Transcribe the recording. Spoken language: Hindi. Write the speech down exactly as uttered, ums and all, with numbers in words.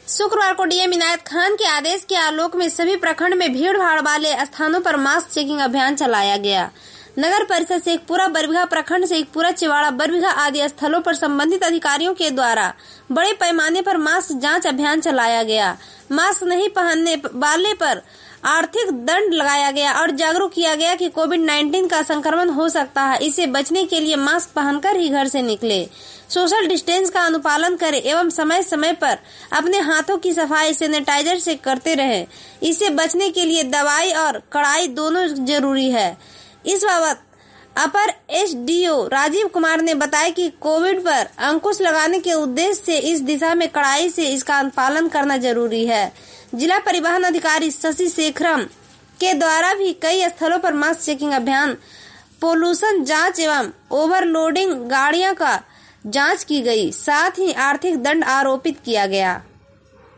शुक्रवार को डीएम इनायत खान के आदेश के आलोक में सभी प्रखंड में भीड़ भाड़ वाले स्थानों पर मास्क चेकिंग अभियान चलाया गया। नगर परिषद से एक पूरा बरबीघा, प्रखंड से एक पूरा चिवाड़ा, बरबीघा आदि स्थलों पर संबंधित अधिकारियों के द्वारा बड़े पैमाने पर मास्क जांच अभियान चलाया गया। मास्क नहीं पहनने वाले पर आर्थिक दंड लगाया गया और जागरूक किया गया कि कोविड नाइन्टीन का संक्रमण हो सकता है। इसे बचने के लिए मास्क पहनकर ही घर से निकले, सोशल डिस्टेंस का अनुपालन करें एवं समय समय पर अपने हाथों की सफाई सैनिटाइजर से करते रहें। इसे बचने के लिए दवाई और कड़ाई दोनों जरूरी है। इस बाबत अपर एसडीओ राजीव कुमार ने बताया कि कोविड पर अंकुश लगाने के उद्देश्य से इस दिशा में कड़ाई से इसका पालन करना जरूरी है। जिला परिवहन अधिकारी शशि शेखरम के द्वारा भी कई स्थलों पर मास्क चेकिंग अभियान, पोल्यूशन जांच एवं ओवरलोडिंग गाड़ियों का जांच की गई, साथ ही आर्थिक दंड आरोपित किया गया।